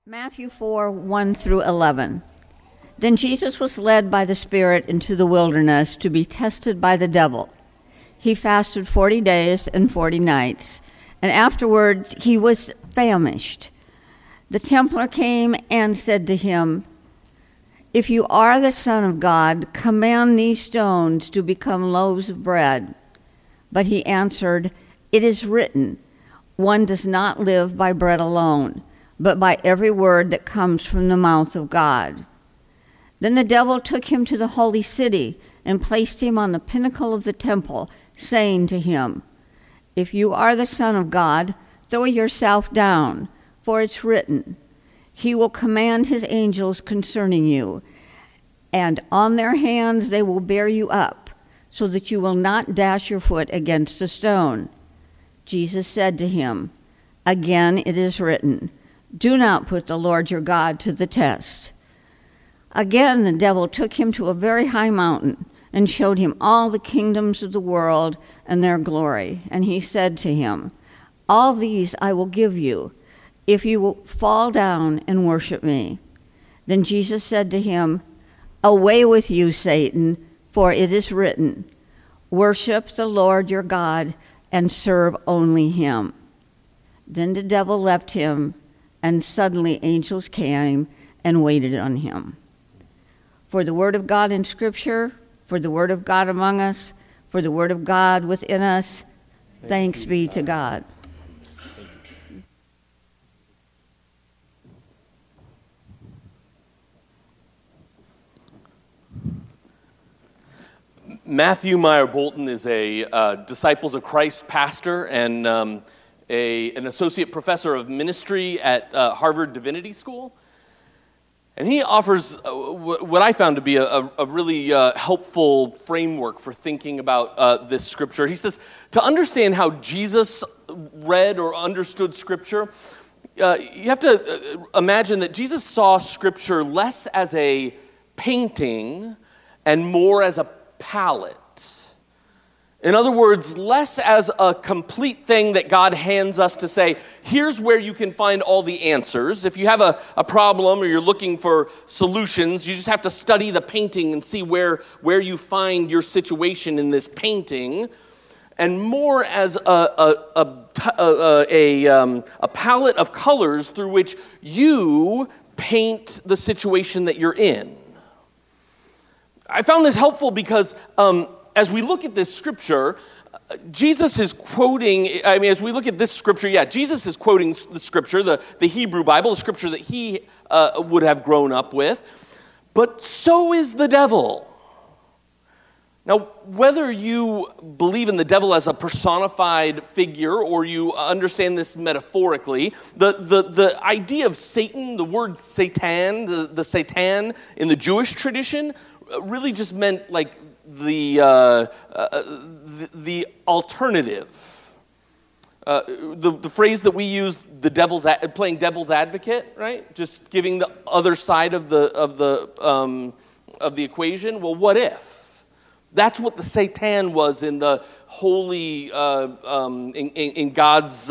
Matthew 4, 1 through 11. Then Jesus was led by the Spirit into the wilderness to be tested by the devil. He fasted 40 days and 40 nights, and afterwards he was famished. The tempter came and said to him, "If you are the Son of God, command these stones to become loaves of bread." But he answered, "It is written, 'One does not live by bread alone, but by every word that comes from the mouth of God.'" Then the devil took him to the holy city and placed him on the pinnacle of the temple, saying to him, "If you are the Son of God, throw yourself down, for it's written, 'He will command his angels concerning you, and on their hands they will bear you up, so that you will not dash your foot against a stone.'" Jesus said to him, "Again it is written, 'Do not put the Lord your God to the test.'" Again the devil took him to a very high mountain and showed him all the kingdoms of the world and their glory. And he said to him, "All these I will give you, if you will fall down and worship me." Then Jesus said to him, "Away with you, Satan, for it is written, 'Worship the Lord your God and serve only him.'" Then the devil left him, and suddenly angels came and waited on him. For the word of God in Scripture, for the word of God among us, for the word of God within us, thanks be to God. Matthew Meyer Bolton is a Disciples of Christ pastor and an associate professor of ministry at Harvard Divinity School. And he offers what I found to be a really helpful framework for thinking about this scripture. He says, to understand how Jesus read or understood scripture, you have to imagine that Jesus saw scripture less as a painting and more as a palette. In other words, less as a complete thing that God hands us to say, here's where you can find all the answers. If you have a problem or you're looking for solutions, you just have to study the painting and see where you find your situation in this painting. And more as a palette of colors through which you paint the situation that you're in. I found this helpful because as we look at this scripture, Jesus is quoting, as we look at this scripture, Jesus is quoting the scripture, the Hebrew Bible, the scripture that he would have grown up with, but so is the devil. Now, whether you believe in the devil as a personified figure or you understand this metaphorically, the idea of Satan, the word Satan, the Satan in the Jewish tradition, really just meant like the alternative. The phrase that we use, playing devil's advocate, right? Just giving the other side of the equation. Well, what if? That's what the Satan was in the holy, in God's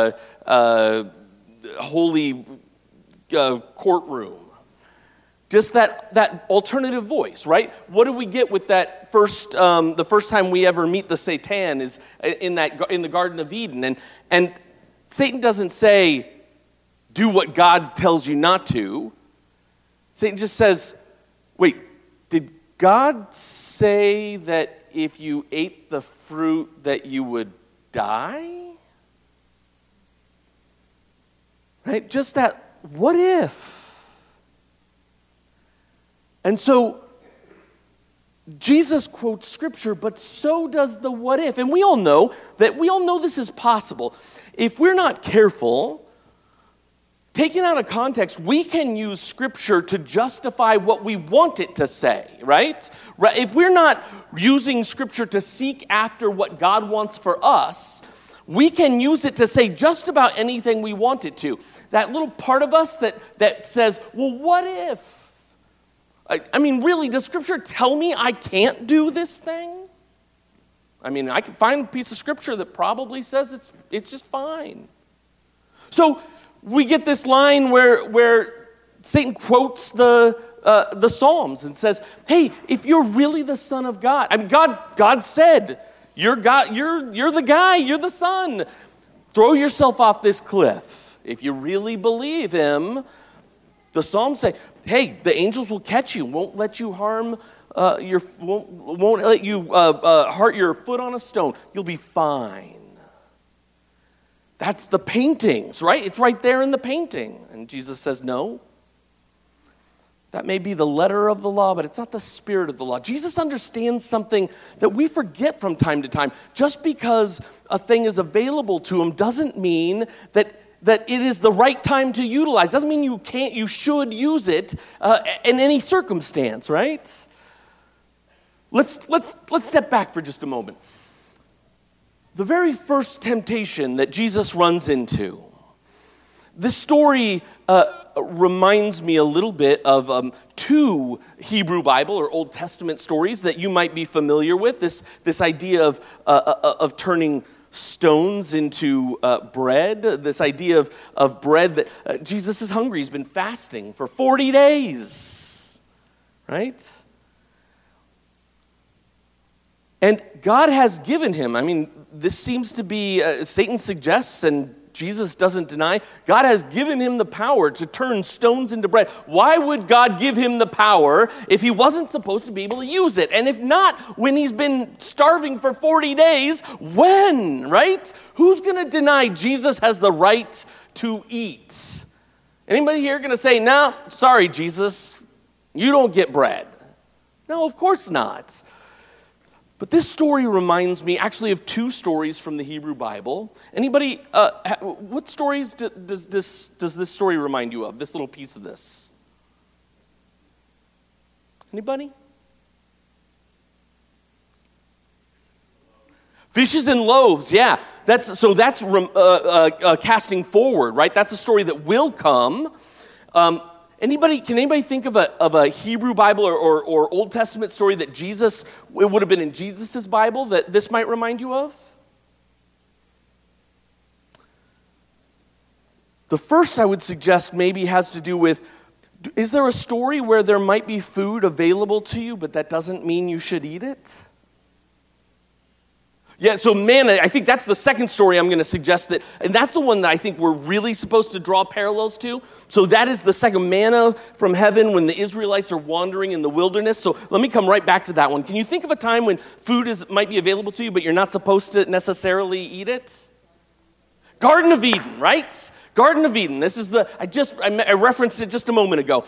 holy courtroom. Just that alternative voice, right? What do we get with that the first time we ever meet the Satan is in the Garden of Eden. And Satan doesn't say, do what God tells you not to. Satan just says, wait, did God say that if you ate the fruit that you would die? Right? Just that, what if? And so Jesus quotes scripture, but so does the what if. And we all know this is possible. If we're not careful, taken out of context, we can use scripture to justify what we want it to say, right? If we're not using scripture to seek after what God wants for us, we can use it to say just about anything we want it to. That little part of us that says, well, what if? Really, does Scripture tell me I can't do this thing? I can find a piece of Scripture that probably says it's just fine. So we get this line where Satan quotes the Psalms and says, hey, if you're really the Son of God, I mean, God said, you're God, you're the guy, you're the Son. Throw yourself off this cliff. If you really believe him, the Psalms say, hey, the angels will catch you, won't let you harm won't let you hurt your foot on a stone. You'll be fine. That's the paintings, right? It's right there in the painting. And Jesus says, no. That may be the letter of the law, but it's not the spirit of the law. Jesus understands something that we forget from time to time. Just because a thing is available to him doesn't mean that it is the right time to utilize. Doesn't mean you should use it in any circumstance, right? Let's step back for just a moment. The very first temptation that Jesus runs into, this story reminds me a little bit of two Hebrew Bible or Old Testament stories that you might be familiar with. This idea of turning stones into bread, this idea of bread that Jesus is hungry. He's been fasting for 40 days, right? And God has given him, I mean, this seems to be, Satan suggests and Jesus doesn't deny, God has given him the power to turn stones into bread. Why would God give him the power if he wasn't supposed to be able to use it? And if not, when he's been starving for 40 days, when, right? Who's going to deny Jesus has the right to eat? Anybody here going to say, no, sorry, Jesus, you don't get bread? No, of course not. But this story reminds me actually of two stories from the Hebrew Bible. Anybody, what stories does this story remind you of, this little piece of this? Anybody? Fishes and loaves, yeah. That's casting forward, right? That's a story that will come. Can anybody think of a Hebrew Bible or Old Testament story that it would have been in Jesus' Bible that this might remind you of? The first I would suggest maybe has to do with, is there a story where there might be food available to you, but that doesn't mean you should eat it? Yeah, so manna, I think that's the second story I'm going to suggest and that's the one that I think we're really supposed to draw parallels to. So that is the second, manna from heaven when the Israelites are wandering in the wilderness. So let me come right back to that one. Can you think of a time when food might be available to you, but you're not supposed to necessarily eat it? Garden of Eden, right? Garden of Eden. This is I referenced it just a moment ago.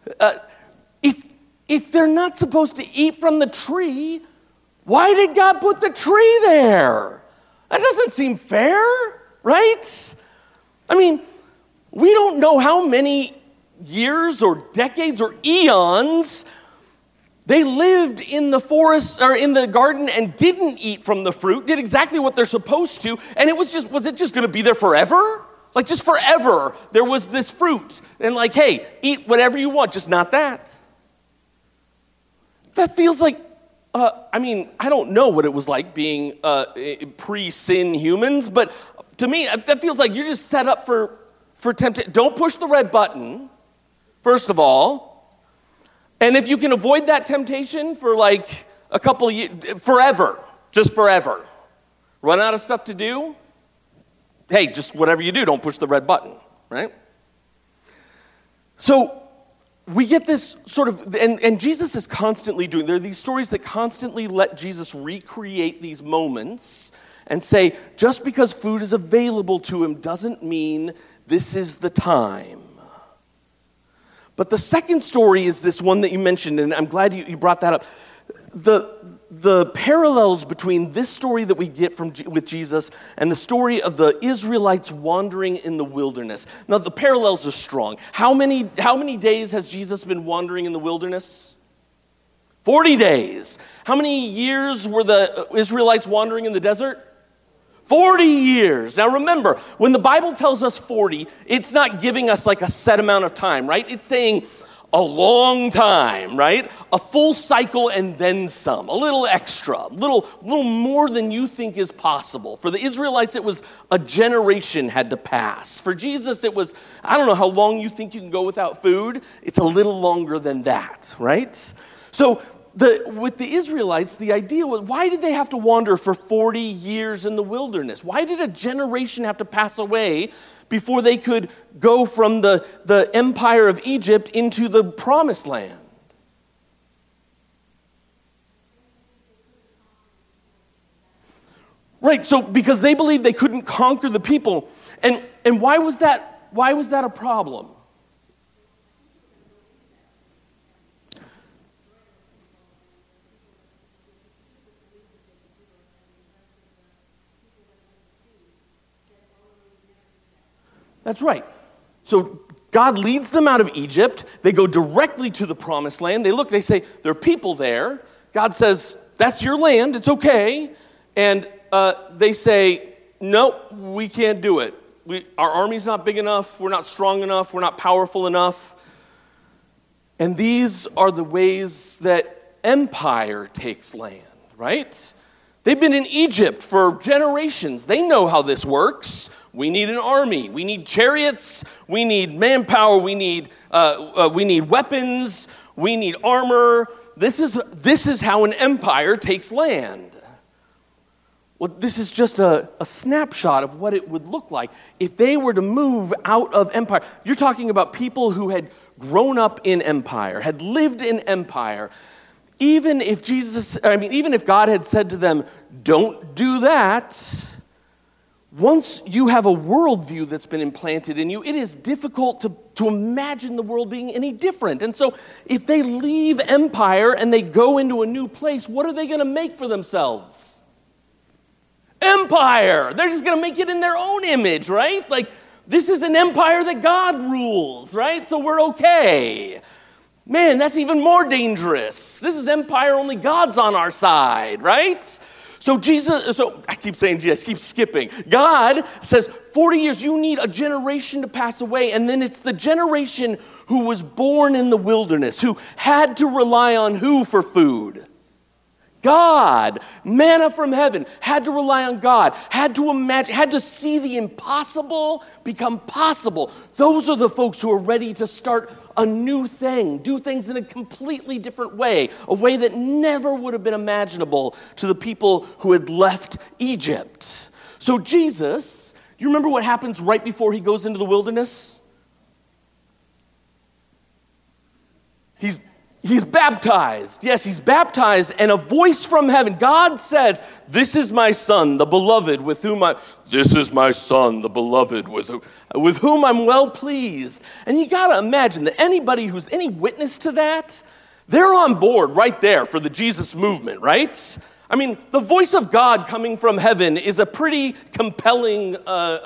If they're not supposed to eat from the tree, why did God put the tree there? That doesn't seem fair, right? I mean, we don't know how many years or decades or eons they lived in the forest or in the garden and didn't eat from the fruit, did exactly what they're supposed to, and was it just going to be there forever? Like just forever, there was this fruit, and like, hey, eat whatever you want, just not that. That feels like, I don't know what it was like being pre-sin humans, but to me, that feels like you're just set up for temptation. Don't push the red button, first of all. And if you can avoid that temptation for like a couple of years, forever, just forever, run out of stuff to do, hey, just whatever you do, don't push the red button, right? So we get this sort of, and Jesus is constantly doing, there are these stories that constantly let Jesus recreate these moments and say, just because food is available to him doesn't mean this is the time. But the second story is this one that you mentioned, and I'm glad you brought that up. The parallels between this story that we get with Jesus and the story of the Israelites wandering in the wilderness. Now, the parallels are strong. How many days has Jesus been wandering in the wilderness? 40 days. How many years were the Israelites wandering in the desert? 40 years. Now remember, when the Bible tells us 40, it's not giving us like a set amount of time, right? It's saying a long time, right? A full cycle and then some, a little extra, little more than you think is possible. For the Israelites, it was a generation had to pass. For Jesus, it was, I don't know how long you think you can go without food. It's a little longer than that, right? So with the Israelites, the idea was, why did they have to wander for 40 years in the wilderness? Why did a generation have to pass away before they could go from the empire of Egypt into the promised land? Right, so because they believed they couldn't conquer the people. And why was that a problem? That's right. So God leads them out of Egypt. They go directly to the promised land. They say, there are people there. God says, that's your land. It's okay. And they say, no, we can't do it. Our army's not big enough. We're not strong enough. We're not powerful enough. And these are the ways that empire takes land, right? They've been in Egypt for generations. They know how this works. We need an army. We need chariots. We need manpower. We need weapons. We need armor. This is how an empire takes land. Well, this is just a snapshot of what it would look like if they were to move out of empire. You're talking about people who had grown up in empire, had lived in empire. Even if God had said to them, don't do that, once you have a worldview that's been implanted in you, it is difficult to imagine the world being any different. And so if they leave empire and they go into a new place, what are they going to make for themselves? Empire. They're just going to make it in their own image, right? Like, this is an empire that God rules, right? So we're okay. Man, that's even more dangerous. This is empire, only God's on our side, right? So I keep saying Jesus, keep skipping. God says, 40 years, you need a generation to pass away. And then it's the generation who was born in the wilderness, who had to rely on who for food? God. Manna from heaven. Had to rely on God. Had to imagine, had to see the impossible become possible. Those are the folks who are ready to start a new thing, do things in a completely different way, a way that never would have been imaginable to the people who had left Egypt. So Jesus, you remember what happens right before he goes into the wilderness? He's baptized. Yes, he's baptized, and a voice from heaven, God says, this is my son, the beloved, with whom I'm well pleased. And you got to imagine that anybody who's any witness to that, they're on board right there for the Jesus movement, right? I mean, the voice of God coming from heaven is a pretty compelling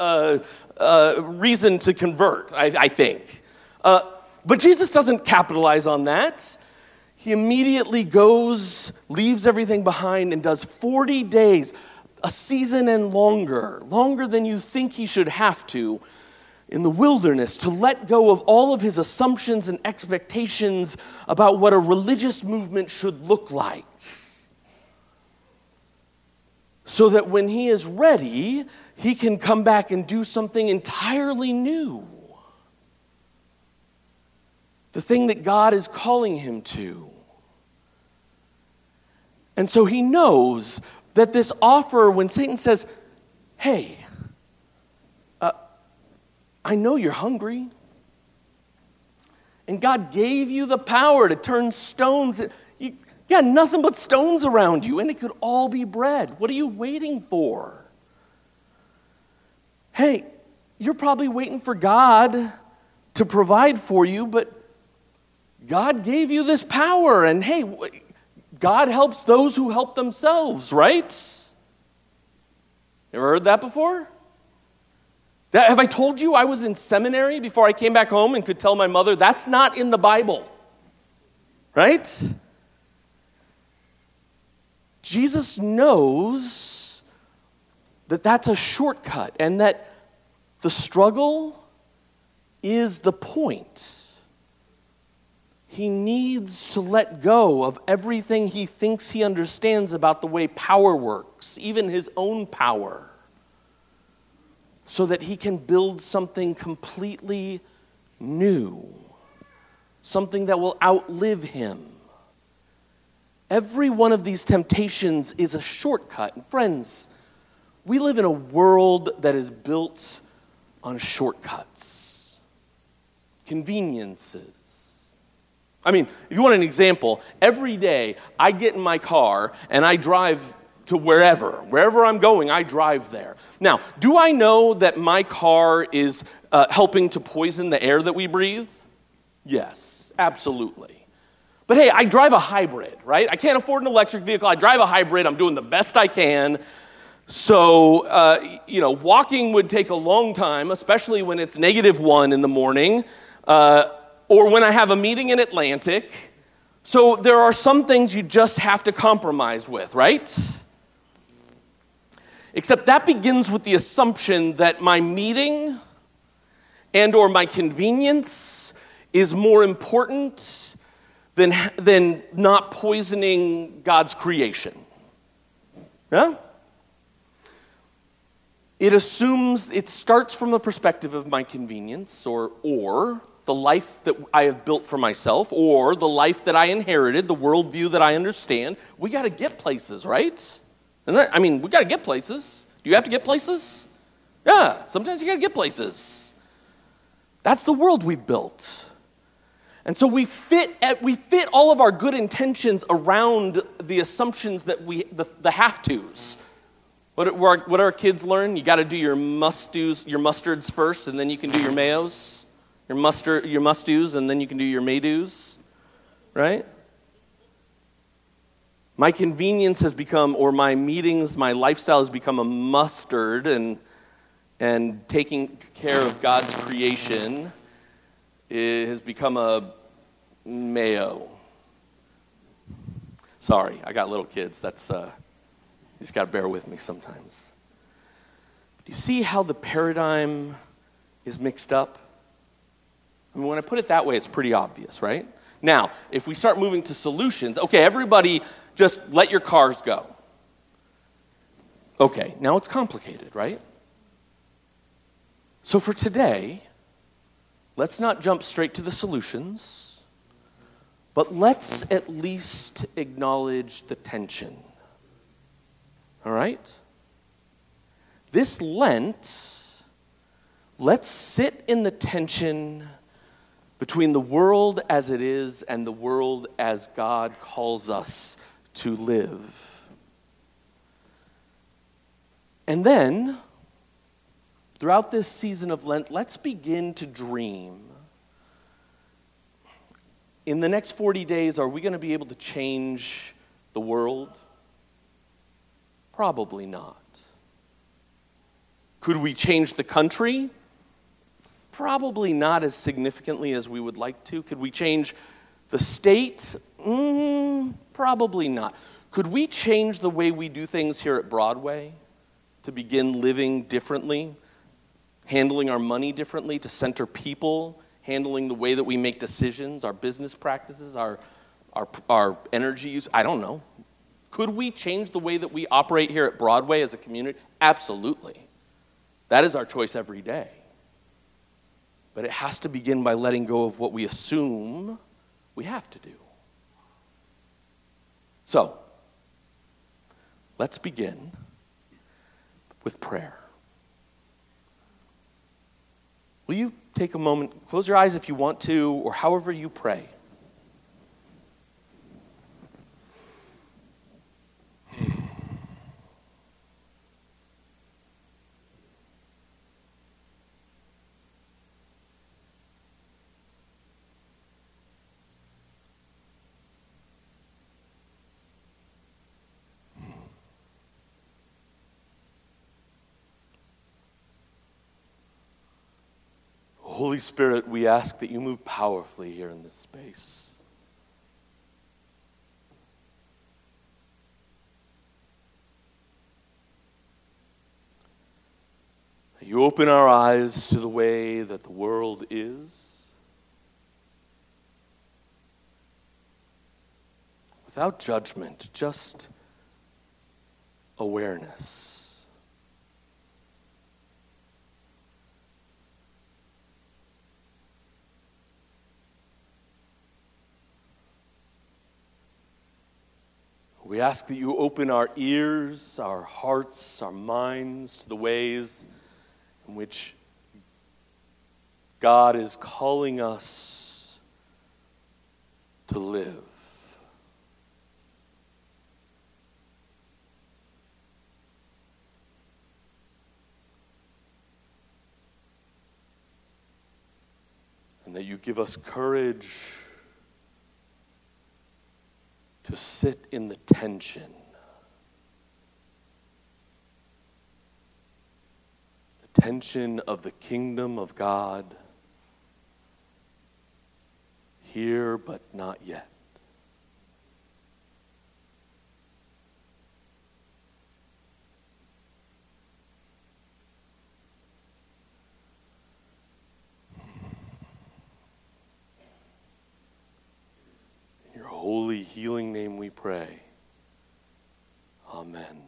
reason to convert, I think. But Jesus doesn't capitalize on that. He immediately goes, leaves everything behind, and does 40 days, a season and longer than you think he should have to, in the wilderness, to let go of all of his assumptions and expectations about what a religious movement should look like. So that when he is ready, he can come back and do something entirely new. The thing that God is calling him to. And so he knows that this offer, when Satan says, hey, I know you're hungry. And God gave you the power to turn stones. You got nothing but stones around you, and it could all be bread. What are you waiting for? Hey, you're probably waiting for God to provide for you, but God gave you this power, and hey, God helps those who help themselves, right? Ever heard that before? Have I told you I was in seminary before I came back home and could tell my mother, that's not in the Bible, right? Jesus knows that that's a shortcut and that the struggle is the point. he needs to let go of everything he thinks he understands about the way power works, even his own power, so that he can build something completely new, something that will outlive him. Every one of these temptations is a shortcut. And friends, we live in a world that is built on shortcuts, conveniences. I mean, if you want an example, every day I get in my car and I drive to wherever I'm going, I drive there. Now, do I know that my car is helping to poison the air that we breathe? Yes, absolutely. But hey, I drive a hybrid, right? I can't afford an electric vehicle. I drive a hybrid. I'm doing the best I can. So, walking would take a long time, especially when it's -1 in the morning, or when I have a meeting in Atlantic. So there are some things you just have to compromise with, right? Except that begins with the assumption that my meeting and or my convenience is more important than not poisoning God's creation. Yeah? It starts from the perspective of my convenience or the life that I have built for myself or the life that I inherited, the worldview that I understand. We got to get places, right? We got to get places. Do you have to get places? Yeah, sometimes you got to get places. That's the world we've built. And so we fit all of our good intentions around the assumptions that the have-tos. What do our kids learn? You got to do your mustards first, and then you can do your mayos. Your must-dos, and then you can do your may-dos, right? My convenience has become, or my meetings, my lifestyle has become a mustard, and taking care of God's creation has become a mayo. Sorry, I got little kids. That's you just got to bear with me sometimes. Do you see how the paradigm is mixed up? I mean, when I put it that way, it's pretty obvious, right? Now, if we start moving to solutions, okay, everybody just let your cars go. Okay, now it's complicated, right? So for today, let's not jump straight to the solutions, but let's at least acknowledge the tension. All right? This Lent, let's sit in the tension between the world as it is and the world as God calls us to live. And then, throughout this season of Lent, let's begin to dream. In the next 40 days, are we going to be able to change the world? Probably not. Could we change the country? Probably not as significantly as we would like to. Could we change the state? Probably not. Could we change the way we do things here at Broadway to begin living differently, handling our money differently, to center people, handling the way that we make decisions, our business practices, our energy use? I don't know. Could we change the way that we operate here at Broadway as a community? Absolutely. That is our choice every day. But it has to begin by letting go of what we assume we have to do. So, let's begin with prayer. Will you take a moment, close your eyes if you want to, or however you pray. Holy Spirit, we ask that you move powerfully here in this space. You open our eyes to the way that the world is. without judgment, just awareness. We ask that you open our ears, our hearts, our minds to the ways in which God is calling us to live. And that you give us courage to sit in the tension, the tension of the kingdom of God, here but not yet. In your holy healing name we pray. Amen.